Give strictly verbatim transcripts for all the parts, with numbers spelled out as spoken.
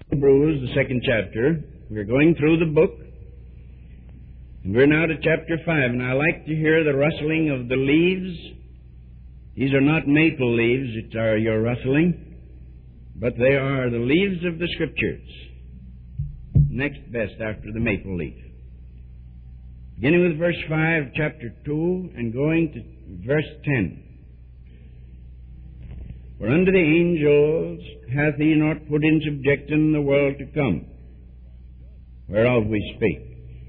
Hebrews, the second chapter. We're going through the book, and we're now to chapter five, and I like to hear the rustling of the leaves. These are not maple leaves, which are your rustling, but they are the leaves of the Scriptures, next best after the maple leaf. Beginning with verse five, chapter two, and going to verse ten. For unto the angels hath he not put in subjection the world to come, whereof we speak.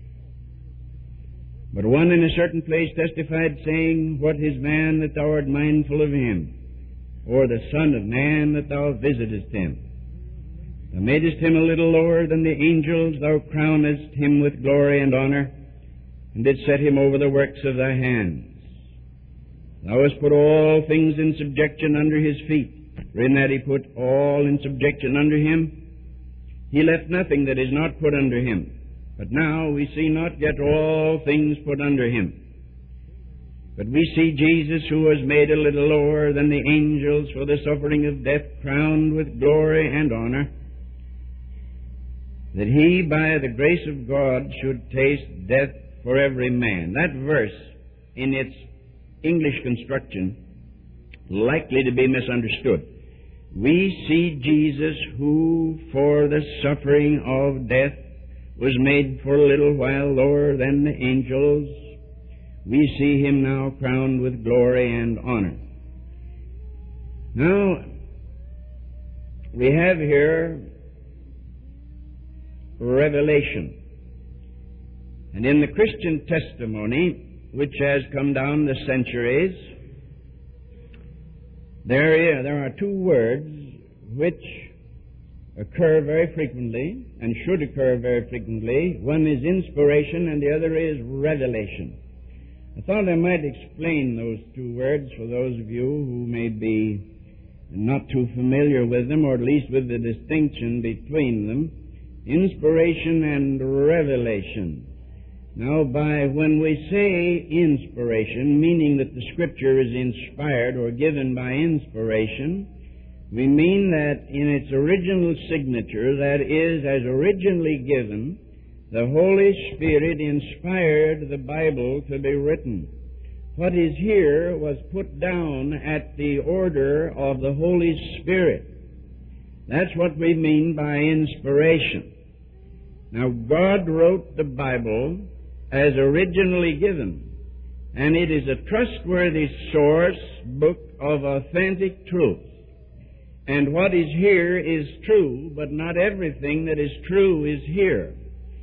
But one in a certain place testified, saying, What is man that thou art mindful of him? Or the Son of man that thou visitest him? Thou madest him a little lower than the angels, thou crownest him with glory and honor, and didst set him over the works of thy hands. Thou hast put all things in subjection under his feet. For in that he put all in subjection under him, he left nothing that is not put under him. But now we see not yet all things put under him. But we see Jesus, who was made a little lower than the angels for the suffering of death, crowned with glory and honor, that he, by the grace of God, should taste death for every man. That verse, in its English construction, likely to be misunderstood. We see Jesus, who for the suffering of death was made for a little while lower than the angels. We see him now crowned with glory and honor. Now, we have here revelation. And in the Christian testimony, which has come down the centuries, there, there are two words which occur very frequently and should occur very frequently. One is inspiration and the other is revelation. I thought I might explain those two words for those of you who may be not too familiar with them, or at least with the distinction between them. Inspiration and revelation. Now, by when we say inspiration, meaning that the Scripture is inspired or given by inspiration, we mean that in its original signature, that is, as originally given, the Holy Spirit inspired the Bible to be written. What is here was put down at the order of the Holy Spirit. That's what we mean by inspiration. Now, God wrote the Bible as originally given, and it is a trustworthy source book of authentic truth. And what is here is true, but not everything that is true is here.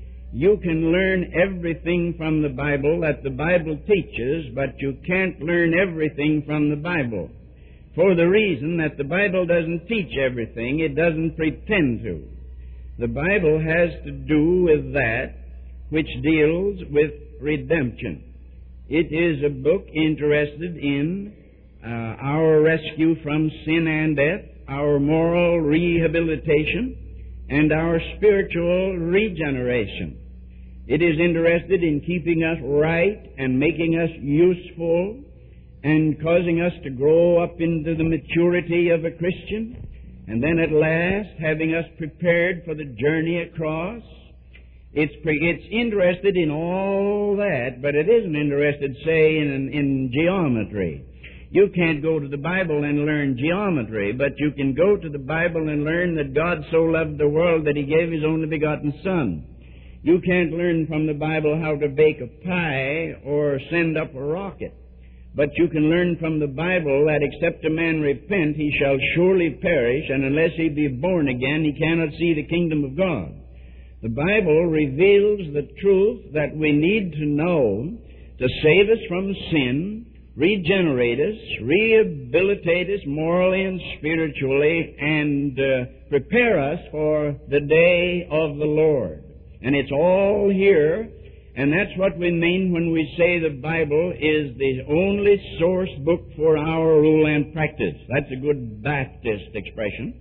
You can learn everything from the Bible that the Bible teaches, but you can't learn everything from the Bible, for the reason that the Bible doesn't teach everything. It doesn't pretend to. The Bible has to do with that which deals with redemption. It is a book interested in uh, our rescue from sin and death, our moral rehabilitation, and our spiritual regeneration. It is interested in keeping us right and making us useful and causing us to grow up into the maturity of a Christian, and then at last having us prepared for the journey across. It's, pre- it's interested in all that, but it isn't interested, say, in, in geometry. You can't go to the Bible and learn geometry, but you can go to the Bible and learn that God so loved the world that He gave His only begotten Son. You can't learn from the Bible how to bake a pie or send up a rocket, but you can learn from the Bible that except a man repent, he shall surely perish, and unless he be born again, he cannot see the kingdom of God. The Bible reveals the truth that we need to know to save us from sin, regenerate us, rehabilitate us morally and spiritually, and uh, prepare us for the day of the Lord. And it's all here, and that's what we mean when we say the Bible is the only source book for our rule and practice. That's a good Baptist expression.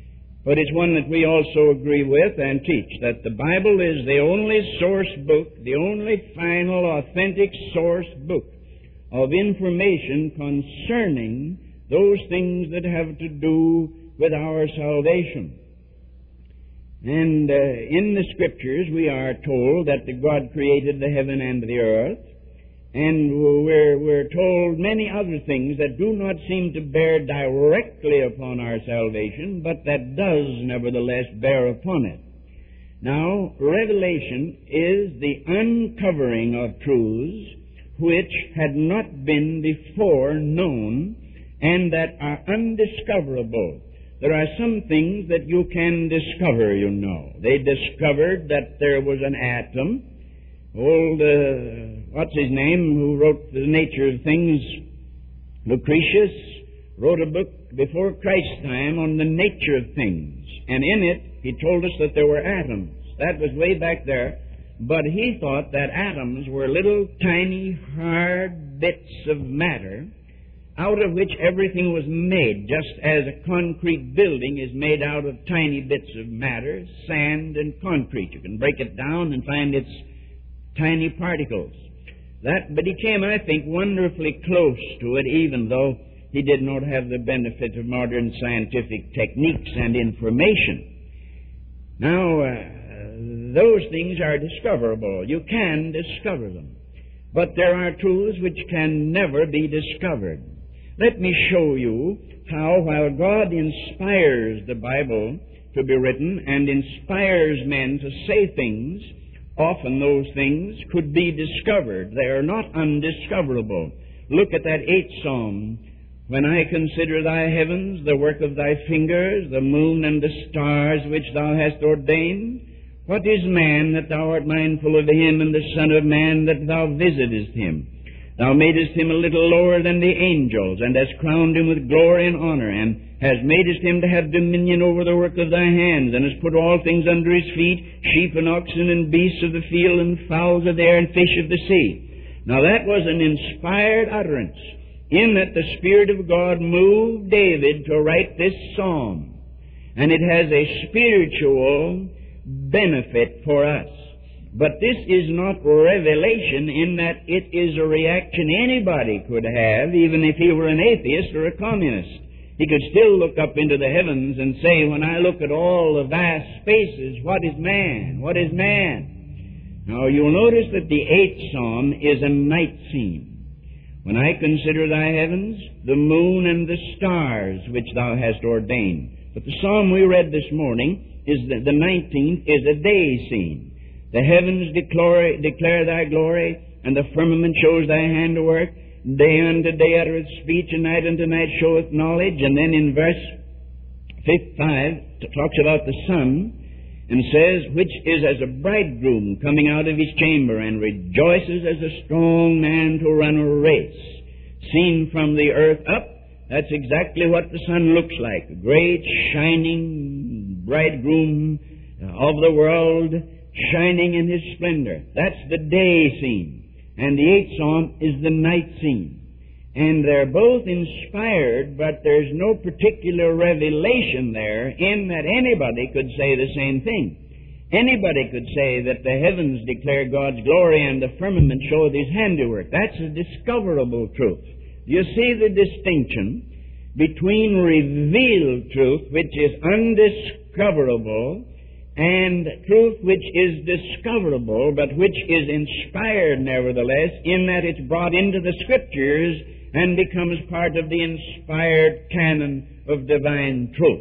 But it's one that we also agree with and teach, that the Bible is the only source book, the only final, authentic source book of information concerning those things that have to do with our salvation. And uh, in the Scriptures we are told that the God created the heaven and the earth, and we're, we're told many other things that do not seem to bear directly upon our salvation, but that does nevertheless bear upon it. Now, revelation is the uncovering of truths which had not been before known and that are undiscoverable. There are some things that you can discover, you know. They discovered that there was an atom. Old, uh, what's his name, who wrote The Nature of Things, Lucretius, wrote a book before Christ's time on the nature of things. And in it, he told us that there were atoms. That was way back there. But he thought that atoms were little tiny hard bits of matter out of which everything was made, just as a concrete building is made out of tiny bits of matter, sand and concrete. You can break it down and find its tiny particles. That, but he came, I think, wonderfully close to it, even though he did not have the benefit of modern scientific techniques and information. Now, uh, those things are discoverable. You can discover them. But there are truths which can never be discovered. Let me show you how, while God inspires the Bible to be written and inspires men to say things, often those things could be discovered. They are not undiscoverable. Look at that eighth Psalm. When I consider thy heavens, the work of thy fingers, the moon and the stars which thou hast ordained, what is man that thou art mindful of him, and the son of man that thou visitest him? Thou madest him a little lower than the angels, and hast crowned him with glory and honor, and hast madest him to have dominion over the work of thy hands, and hast put all things under his feet, sheep and oxen and beasts of the field, and fowls of the air, and fish of the sea. Now that was an inspired utterance, in that the Spirit of God moved David to write this psalm. And it has a spiritual benefit for us. But this is not revelation in that it is a reaction anybody could have, even if he were an atheist or a communist. He could still look up into the heavens and say, when I look at all the vast spaces, what is man? What is man? Now you'll notice that the eighth Psalm is a night scene. When I consider thy heavens, the moon and the stars which thou hast ordained. But the Psalm we read this morning, is the, the nineteenth, is a day scene. The heavens declare, declare thy glory, and the firmament shows thy handiwork. Day unto day uttereth speech, and night unto night showeth knowledge. And then in verse five, it talks about the sun, and says, which is as a bridegroom coming out of his chamber, and rejoices as a strong man to run a race. Seen from the earth up, that's exactly what the sun looks like. A great, shining bridegroom of the world, shining in his splendor. That's the day scene. And the eighth Psalm is the night scene. And they're both inspired, but there's no particular revelation there in that anybody could say the same thing. Anybody could say that the heavens declare God's glory and the firmament showeth his handiwork. That's a discoverable truth. You see the distinction between revealed truth, which is undiscoverable, and truth which is discoverable, but which is inspired nevertheless, in that it's brought into the Scriptures and becomes part of the inspired canon of divine truth.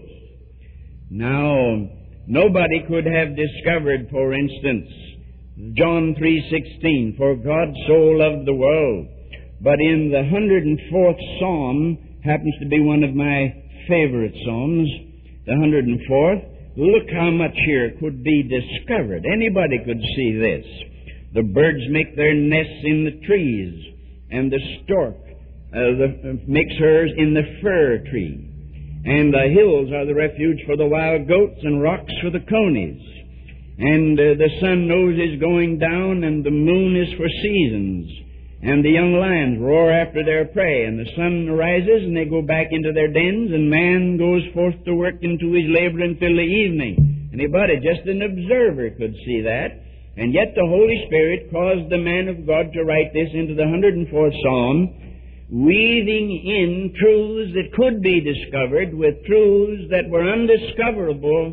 Now, nobody could have discovered, for instance, John three sixteen, for God so loved the world. But in the one hundred fourth Psalm, happens to be one of my favorite Psalms, the one hundred fourth, look how much here could be discovered. Anybody could see this. The birds make their nests in the trees, and the stork uh, the, uh, makes hers in the fir tree. And the hills are the refuge for the wild goats, and rocks for the conies. And uh, the sun knows is going down, and the moon is for seasons. And the young lions roar after their prey, and the sun rises, and they go back into their dens, and man goes forth to work into his labor until the evening. Anybody, just an observer, could see that. And yet the Holy Spirit caused the man of God to write this into the one hundred fourth Psalm, weaving in truths that could be discovered with truths that were undiscoverable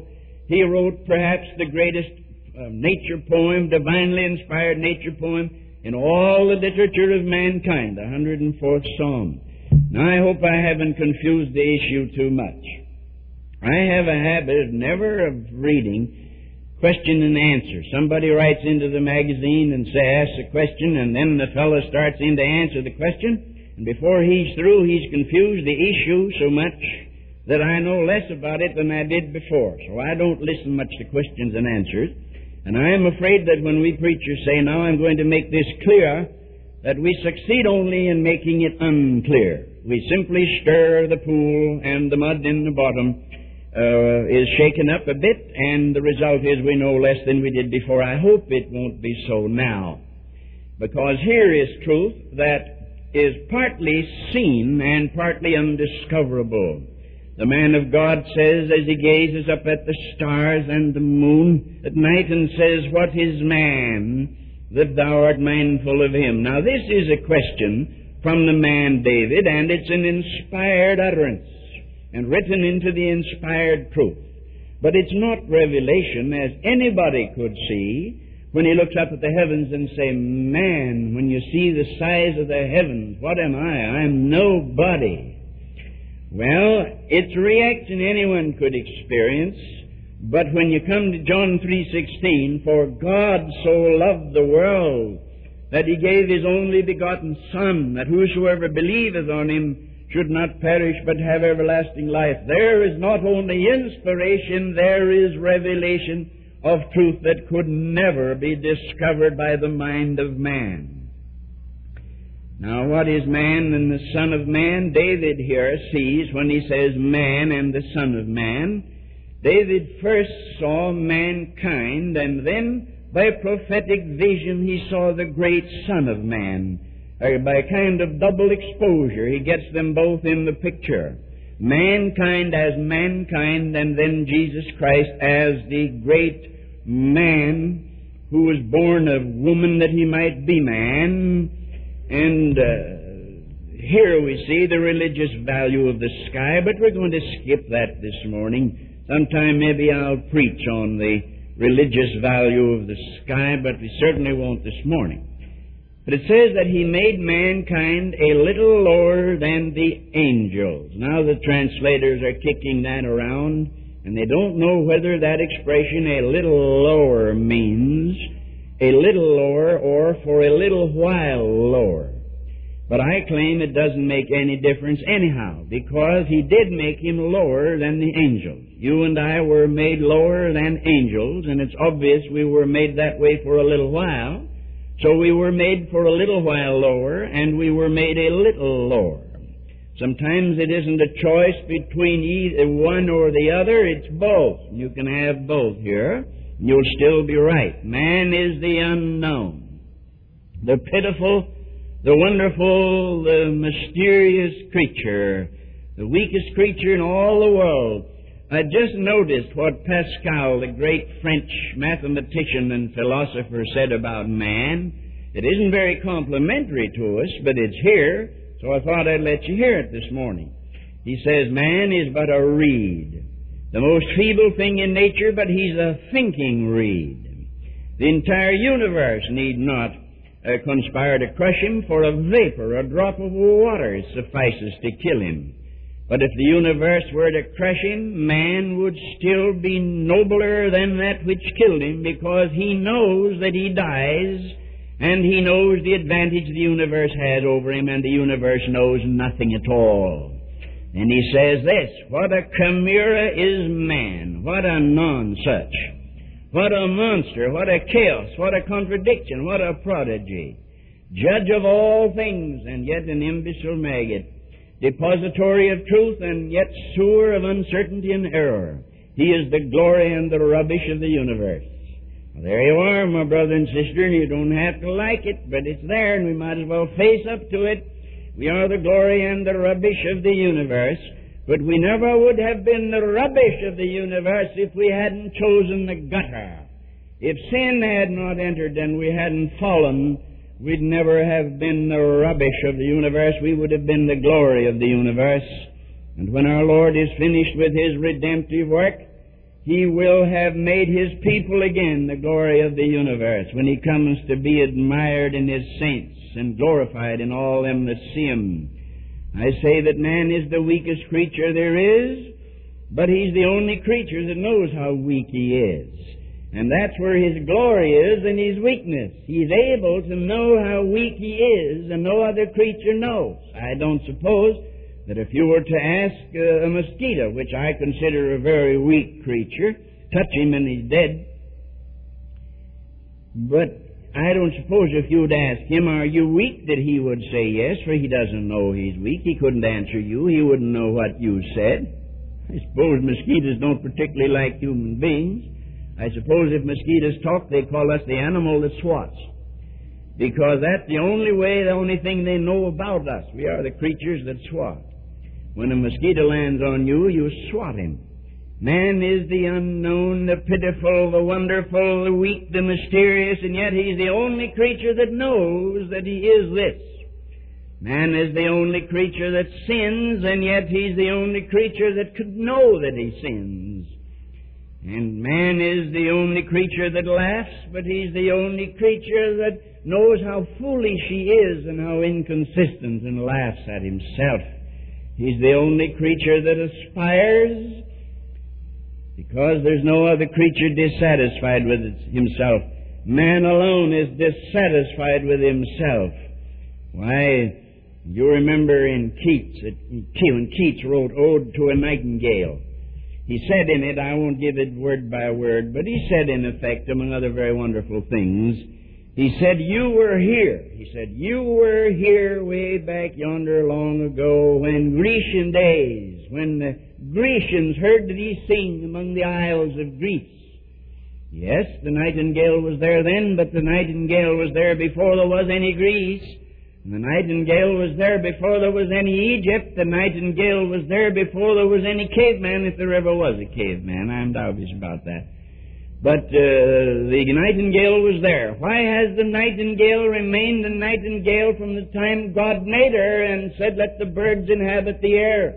He wrote perhaps the greatest uh, nature poem, divinely inspired nature poem in all the literature of mankind, the one hundred fourth Psalm. Now, I hope I haven't confused the issue too much. I have a habit of never of reading question and answer. Somebody writes into the magazine and say, asks a question, and then the fellow starts in to answer the question, and before he's through, he's confused the issue so much that I know less about it than I did before. So I don't listen much to questions and answers. And I am afraid that when we preachers say, now I'm going to make this clear, that we succeed only in making it unclear. We simply stir the pool, and the mud in the bottom uh, is shaken up a bit, and the result is we know less than we did before. I hope it won't be so now, because here is truth that is partly seen and partly undiscoverable. The man of God says, as he gazes up at the stars and the moon at night, and says, what is man that thou art mindful of him? Now, this is a question from the man David, and it's an inspired utterance and written into the inspired truth. But it's not revelation, as anybody could see when he looks up at the heavens and say, man, when you see the size of the heavens, what am I? I'm nobody. Well, it's a reaction anyone could experience, but when you come to John three sixteen, for God so loved the world that he gave his only begotten Son, that whosoever believeth on him should not perish but have everlasting life. There is not only inspiration, there is revelation of truth that could never be discovered by the mind of man. Now, what is man and the Son of Man? David here sees, when he says man and the Son of Man, David first saw mankind, and then by prophetic vision he saw the great Son of Man. Uh, by a kind of double exposure, he gets them both in the picture. Mankind as mankind, and then Jesus Christ as the great man who was born of woman that he might be man. And uh, here we see the religious value of the sky, but we're going to skip that this morning. Sometime maybe I'll preach on the religious value of the sky, but we certainly won't this morning. But it says that he made mankind a little lower than the angels. Now the translators are kicking that around, and they don't know whether that expression, a little lower, means a little lower or for a little while lower. But I claim it doesn't make any difference anyhow, because he did make him lower than the angels. You and I were made lower than angels, and it's obvious we were made that way for a little while. So we were made for a little while lower, and we were made a little lower. Sometimes it isn't a choice between either one or the other, it's both. You can have both here, and you'll still be right. Man is the unknown, the pitiful, the wonderful, the mysterious creature, the weakest creature in all the world. I just noticed what Pascal, the great French mathematician and philosopher, said about man. It isn't very complimentary to us, but it's here, so I thought I'd let you hear it this morning. He says, man is but a reed, the most feeble thing in nature, but he's a thinking reed. The entire universe need not uh, conspire to crush him, for a vapor, a drop of water suffices to kill him. But if the universe were to crush him, man would still be nobler than that which killed him, because he knows that he dies, and he knows the advantage the universe has over him, and the universe knows nothing at all. And he says this, what a chimera is man, what a non-such, what a monster, what a chaos, what a contradiction, what a prodigy, judge of all things, and yet an imbecile maggot, depository of truth, and yet sewer of uncertainty and error. He is the glory and the rubbish of the universe. Well, there you are, my brother and sister. You don't have to like it, but it's there, and we might as well face up to it. We are the glory and the rubbish of the universe, but we never would have been the rubbish of the universe if we hadn't chosen the gutter. If sin had not entered and we hadn't fallen, we'd never have been the rubbish of the universe. We would have been the glory of the universe. And when our Lord is finished with His redemptive work, He will have made His people again the glory of the universe when He comes to be admired in His saints and glorified in all them that see Him. I say that man is the weakest creature there is, but he's the only creature that knows how weak he is. And that's where his glory is in his weakness. He's able to know how weak he is, and no other creature knows. I don't suppose that if you were to ask uh, a mosquito, which I consider a very weak creature, touch him and he's dead. But I don't suppose if you would ask him, are you weak, that he would say yes, for he doesn't know he's weak. He couldn't answer you. He wouldn't know what you said. I suppose mosquitoes don't particularly like human beings. I suppose if mosquitoes talk, they call us the animal that swats. Because that's the only way, the only thing they know about us. We are the creatures that swat. When a mosquito lands on you, you swat him. Man is the unknown, the pitiful, the wonderful, the weak, the mysterious, and yet he's the only creature that knows that he is this. Man is the only creature that sins, and yet he's the only creature that could know that he sins. And man is the only creature that laughs, but he's the only creature that knows how foolish he is and how inconsistent, and laughs at himself. He's the only creature that aspires, because there's no other creature dissatisfied with himself. Man alone is dissatisfied with himself. Why, you remember in Keats, when Keats wrote Ode to a Nightingale, he said in it, I won't give it word by word, but he said in effect, among other very wonderful things, he said, you were here. He said, you were here way back yonder long ago when Grecian days, when the Grecians heard thee sing among the isles of Greece. Yes, the nightingale was there then, but the nightingale was there before there was any Greece. And the nightingale was there before there was any Egypt. The nightingale was there before there was any caveman, if there ever was a caveman. I'm doubtful about that. But uh, the nightingale was there. Why has the nightingale remained a nightingale from the time God made her and said, let the birds inhabit the air?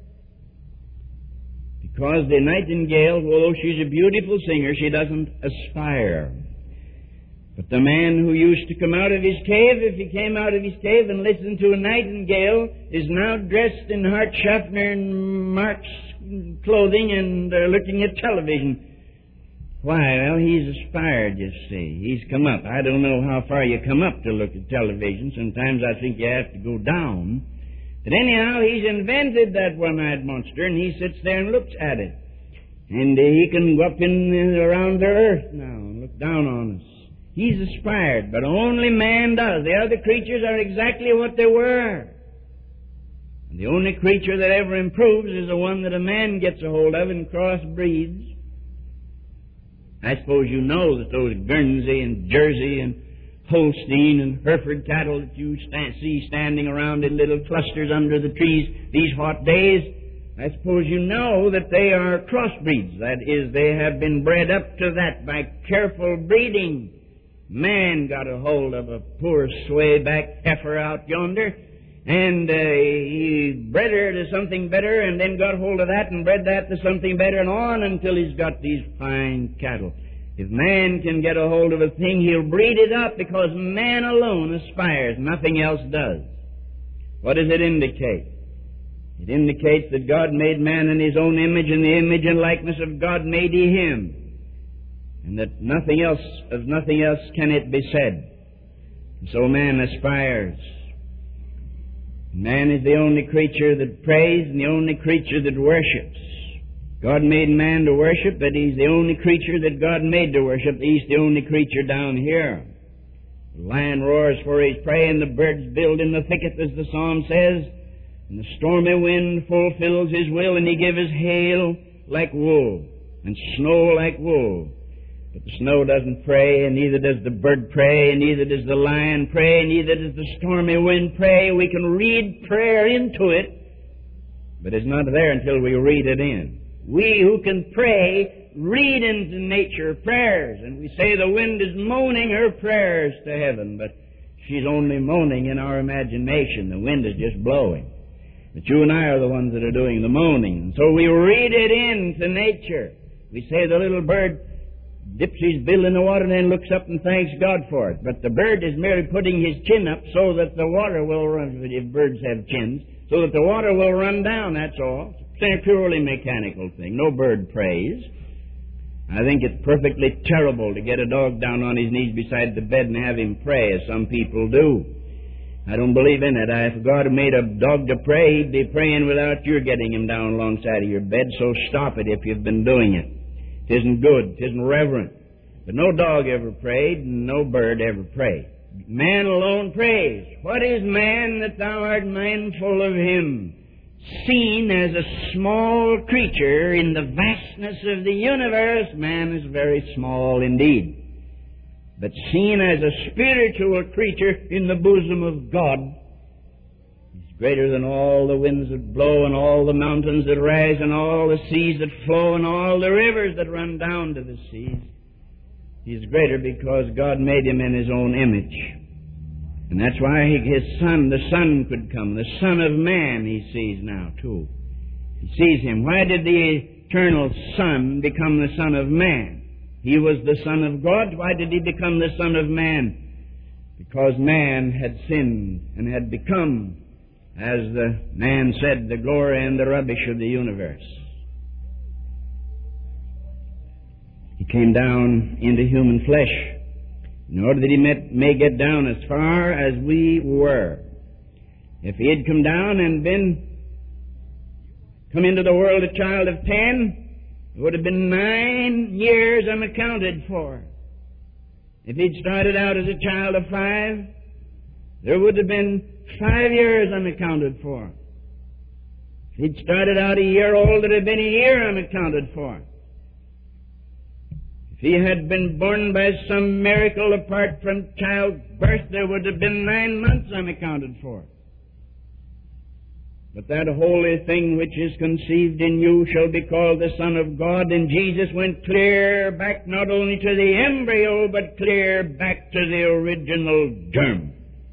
Because the nightingale, although she's a beautiful singer, she doesn't aspire. But the man who used to come out of his cave, if he came out of his cave and listened to a nightingale, is now dressed in Hart Schaffner and Marx clothing and uh, looking at television. Why? Well, he's aspired, you see. He's come up. I don't know how far you come up to look at television. Sometimes I think you have to go down. But anyhow, he's invented that one-eyed monster, and he sits there and looks at it. And uh, he can go up in uh, around the earth now and look down on us. He's aspired, but only man does. The other creatures are exactly what they were. And the only creature that ever improves is the one that a man gets a hold of and crossbreeds. I suppose you know that those Guernsey and Jersey and Holstein and Hereford cattle that you stand, see standing around in little clusters under the trees these hot days, I suppose you know that they are crossbreeds. That is, they have been bred up to that by careful breeding. Man got a hold of a poor swayback heifer out yonder, and uh, he bred her to something better, and then got hold of that and bred that to something better, and on until he's got these fine cattle. If man can get a hold of a thing, he'll breed it up, because man alone aspires. Nothing else does. What does it indicate? It indicates that God made man in His own image, and the image and likeness of God made He him. And that nothing else, of nothing else can it be said. And so man aspires. Man is the only creature that prays and the only creature that worships. God made man to worship, but he's the only creature that God made to worship. He's the only creature down here. The lion roars for his prey, and the birds build in the thicket, as the psalm says. And the stormy wind fulfills his will, and he gives hail like wool, and snow like wool. But the snow doesn't pray, and neither does the bird pray, and neither does the lion pray, and neither does the stormy wind pray. We can read prayer into it, but it's not there until we read it in. We who can pray read into nature prayers, and we say the wind is moaning her prayers to heaven, but she's only moaning in our imagination. The wind is just blowing. But you and I are the ones that are doing the moaning. And so we read it into nature. We say the little bird dips his bill in the water and then looks up and thanks God for it. But the bird is merely putting his chin up so that the water will run, if birds have chins, so that the water will run down, that's all. It's a purely mechanical thing. No bird prays. I think it's perfectly terrible to get a dog down on his knees beside the bed and have him pray, as some people do. I don't believe in it. If God had made a dog to pray, he'd be praying without your getting him down alongside of your bed, so stop it if you've been doing it. It isn't good. It isn't reverent. But no dog ever prayed, and no bird ever prayed. Man alone prays. What is man that thou art mindful of him? Seen as a small creature in the vastness of the universe, man is very small indeed. But seen as a spiritual creature in the bosom of God, he's greater than all the winds that blow and all the mountains that rise and all the seas that flow and all the rivers that run down to the seas. He's greater because God made him in his own image. And that's why his son, the son could come. The Son of Man he sees now, too. He sees him. Why did the eternal Son become the Son of Man? He was the Son of God. Why did he become the Son of Man? Because man had sinned and had become, as the man said, the glory and the rubbish of the universe. He came down into human flesh in order that he may, may get down as far as we were. If he had come down and been, come into the world a child of ten, it would have been nine years unaccounted for. If he'd started out as a child of five, there would have been five years unaccounted for. If he'd started out a year old, there'd have been a year unaccounted for. If he had been born by some miracle apart from childbirth, there would have been nine months unaccounted for. But that holy thing which is conceived in you shall be called the Son of God. And Jesus went clear back not only to the embryo, but clear back to the original germ,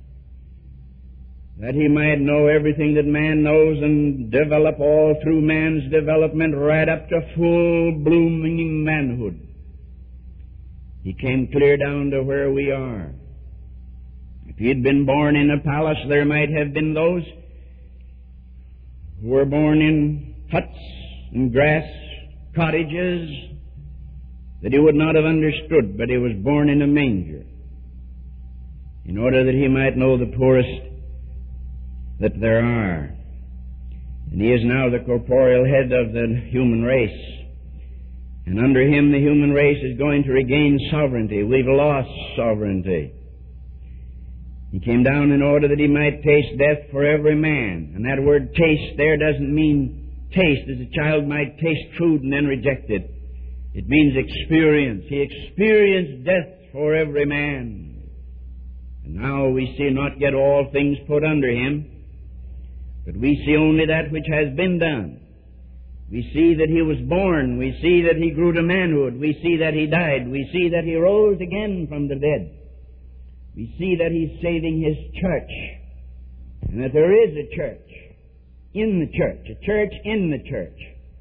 that he might know everything that man knows and develop all through man's development right up to full blooming manhood. He came clear down to where we are. If he had been born in a palace, there might have been those who were born in huts and grass cottages that he would not have understood, but he was born in a manger in order that he might know the poorest that there are. And he is now the corporeal head of the human race. And under him the human race is going to regain sovereignty. We've lost sovereignty. He came down in order that he might taste death for every man. And that word taste there doesn't mean taste as a child might taste food and then reject it. It means experience. He experienced death for every man. And now we see not yet all things put under him, but we see only that which has been done. We see that he was born. We see that he grew to manhood. We see that he died. We see that he rose again from the dead. We see that he's saving his church, and that there is a church in the church, a church in the church.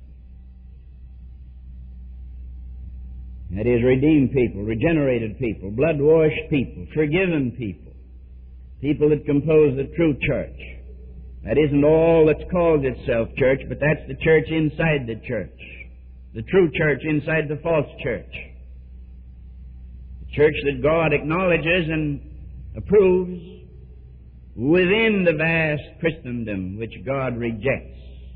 That is, redeemed people, regenerated people, blood-washed people, forgiven people, people that compose the true church. That isn't all that's called itself church, but that's the church inside the church. The true church inside the false church. The church that God acknowledges and approves within the vast Christendom which God rejects.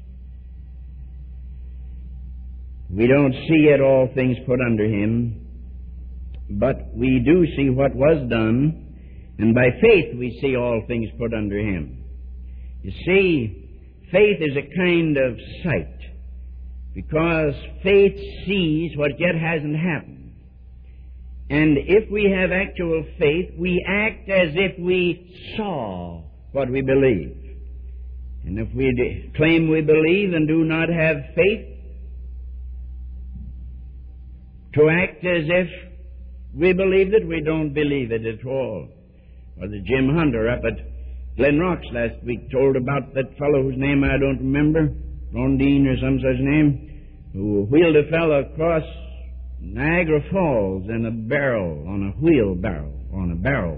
We don't see yet all things put under him, but we do see what was done, and by faith we see all things put under him. You see, faith is a kind of sight, because faith sees what yet hasn't happened. And if we have actual faith, we act as if we saw what we believe. And if we de- claim we believe and do not have faith, to act as if we believe it, we don't believe it at all. Or the Jim Hunter up at Glen Rocks last week told about that fellow whose name I don't remember, Rondine or some such name, who wheeled a fellow across Niagara Falls in a barrel, on a wheel barrel, on a barrel,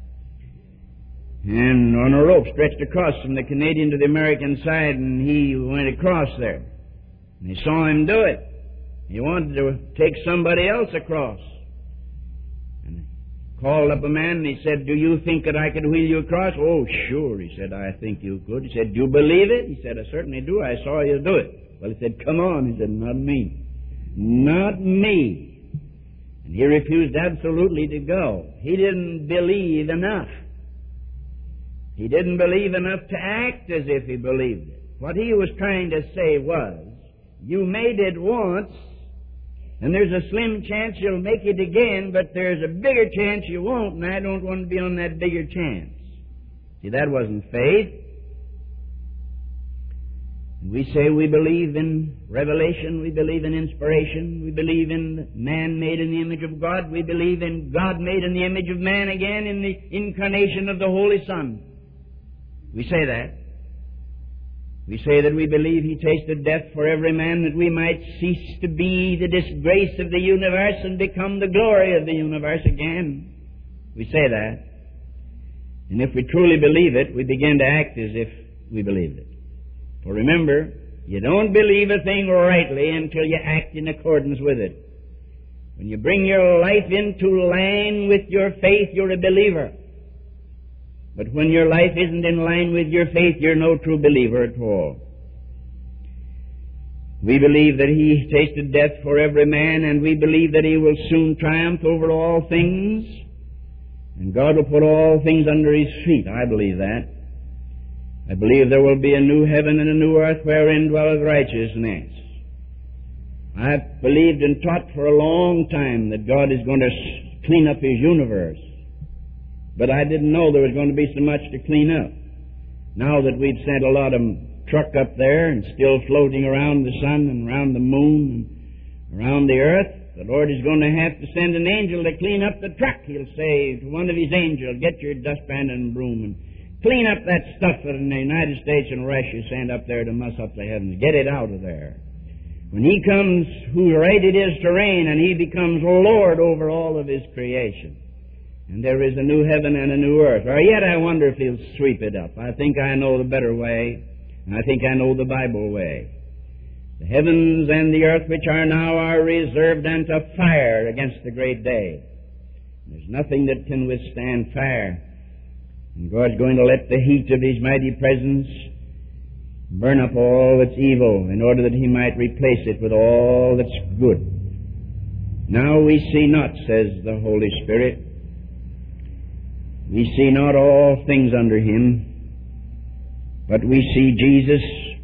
and on a rope stretched across from the Canadian to the American side, and he went across there. And they saw him do it. He wanted to take somebody else across. And he called up a man and he said, "Do you think that I could wheel you across?" "Oh, sure," he said, "I think you could." He said, "Do you believe it?" He said, "I certainly do. I saw you do it." Well, he said, "Come on." He said, "Not me. Not me." And he refused absolutely to go. He didn't believe enough. He didn't believe enough to act as if he believed it. What he was trying to say was, you made it once, and there's a slim chance you'll make it again, but there's a bigger chance you won't, and I don't want to be on that bigger chance. See, that wasn't faith. We say we believe in revelation, we believe in inspiration, we believe in man made in the image of God, we believe in God made in the image of man again in the incarnation of the Holy Son. We say that. We say that we believe He tasted death for every man, that we might cease to be the disgrace of the universe and become the glory of the universe again. We say that. And if we truly believe it, we begin to act as if we believed it. For remember, you don't believe a thing rightly until you act in accordance with it. When you bring your life into line with your faith, you're a believer. But when your life isn't in line with your faith, you're no true believer at all. We believe that He tasted death for every man, and we believe that He will soon triumph over all things, and God will put all things under His feet. I believe that. I believe there will be a new heaven and a new earth wherein dwelleth righteousness. I've believed and taught for a long time that God is going to clean up His universe. But I didn't know there was going to be so much to clean up. Now that we'd sent a lot of truck up there and still floating around the sun and around the moon and around the earth, the Lord is going to have to send an angel to clean up the truck. He'll say to one of His angels, "Get your dustpan and broom and clean up that stuff that in the United States and Russia send up there to muss up the heavens. Get it out of there." When He comes, whose right it is to reign, and He becomes Lord over all of His creation. And there is a new heaven and a new earth. Or yet I wonder if He'll sweep it up. I think I know the better way, and I think I know the Bible way. The heavens and the earth which are now are reserved unto fire against the great day. There's nothing that can withstand fire. And God's going to let the heat of His mighty presence burn up all that's evil in order that He might replace it with all that's good. Now we see not, says the Holy Spirit, we see not all things under Him, but we see Jesus.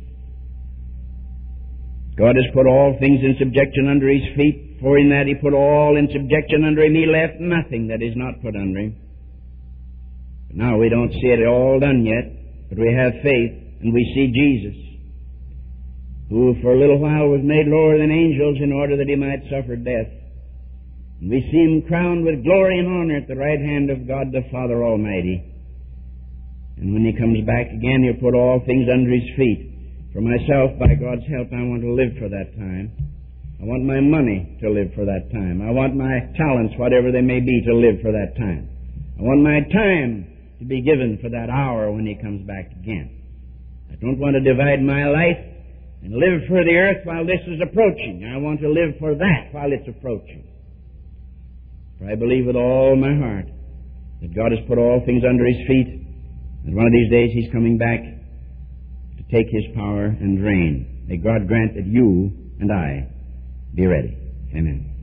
God has put all things in subjection under His feet, for in that He put all in subjection under Him, He left nothing that is not put under Him. But now we don't see it all done yet, but we have faith, and we see Jesus, who for a little while was made lower than angels in order that He might suffer death. And we see Him crowned with glory and honor at the right hand of God the Father Almighty. And when He comes back again, He'll put all things under His feet. For myself, by God's help, I want to live for that time. I want my money to live for that time. I want my talents, whatever they may be, to live for that time. I want my time to be given for that hour when He comes back again. I don't want to divide my life and live for the earth while this is approaching. I want to live for that while it's approaching. For I believe with all my heart that God has put all things under His feet, and one of these days He's coming back to take His power and reign. May God grant that you and I be ready. Amen.